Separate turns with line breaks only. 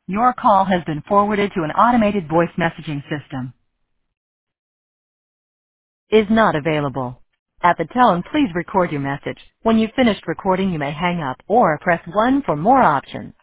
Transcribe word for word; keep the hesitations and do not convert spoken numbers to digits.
Your call has been forwarded to an automated voice messaging system. Is not available. At the tone, please record your message. When you've finished recording, you may hang up or press one for more options.